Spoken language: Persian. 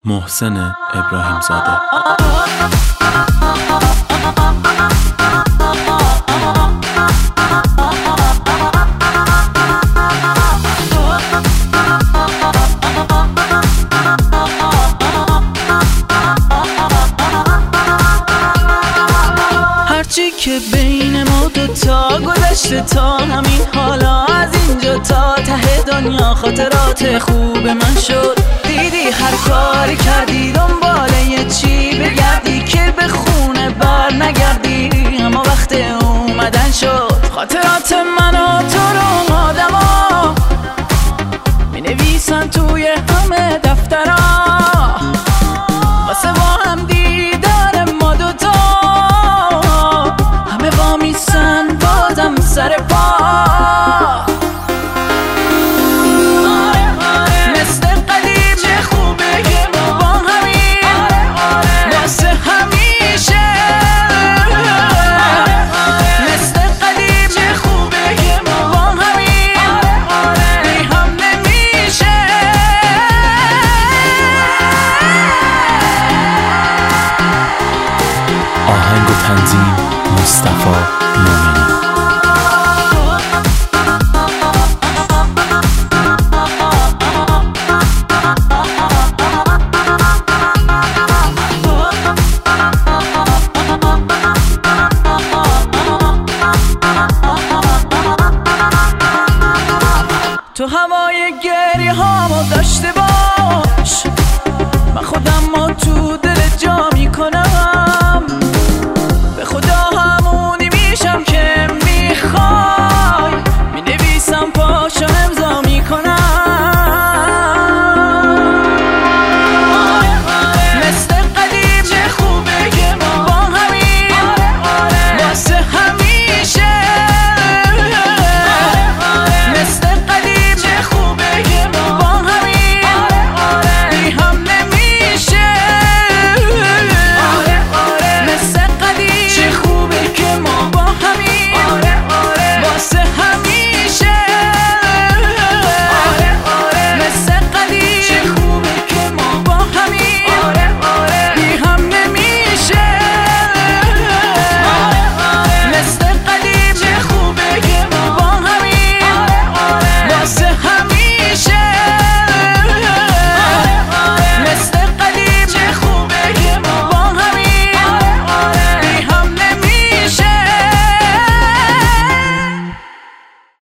محسن ابراهیم زاده. هرچی که بین ما دوتا گذشته تا همین حالا، از اینجا تا ته دنیا خاطرات خوب من شد. دیدی هر کاری کردی دنباله یه چی بگردی که به خونه بر نگردی، اما وقت اومدن شد. خاطرات من و تو رو آدما می نویسن توی همه دفترها، واسه با هم دیدار ما دوتا همه با میسن بازم سر پا. آهنگ و تنظیم مصطفی